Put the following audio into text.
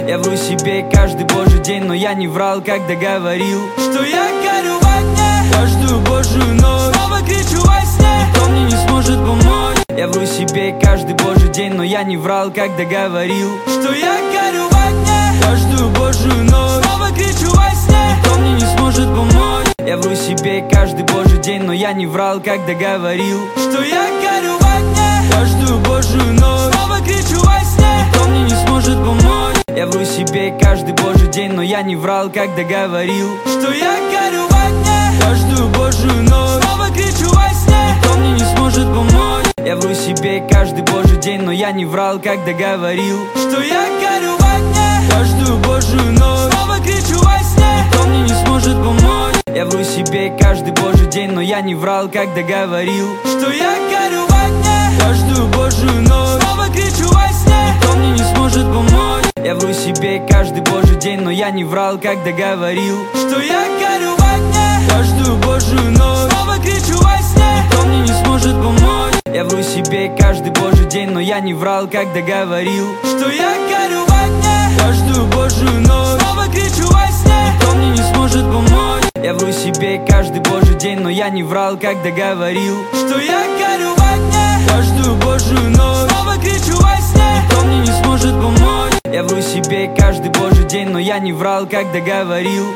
Я вру себе каждый божий день, но я не врал, когда говорил, что я горю в огне. Каждую божью ночь снова кричу во сне, никто мне не сможет помочь. Я вру себе каждый божий день, но я не врал, когда говорил, что я горю в огне. Каждую божью ночь снова кричу во сне, никто мне не сможет помочь. Я вру себе каждый божий день, но я не врал, когда говорил, что я горю в огне. Каждую божью ночь снова кричу во сне, никто мне не сможет помочь. Я вру себе каждый божий день, но я не врал, когда говорил, что я горю в огне. Каждую божью ночь снова кричу во сне, никто мне не сможет помочь. Я вру себе каждый божий день, но я не врал, когда говорил, что я горю в огне. Каждую божью ночь снова кричу во сне, никто мне не сможет помочь. Я вру себе каждый божий день, но я не врал, когда говорил, что я горю в огне. Каждую божью ночь снова кричу во сне, никто мне не сможет помочь. Я вру себе каждый божий день, но я не врал, когда говорил, что я горю в огне. Каждую божью ночь снова кричу во сне, никто мне не сможет помочь. Я вру себе каждый божий день, но я не врал, когда говорил, что я горю в огне. Каждую божью ночь снова кричу во сне, никто мне не сможет помочь. Я вру себе каждый божий день, но я не врал, когда говорил, что я горю в огне. Каждую божью ночь снова кричу во сне, никто мне не сможет помочь. Я вру себе каждый божий день, но я не врал, когда говорил,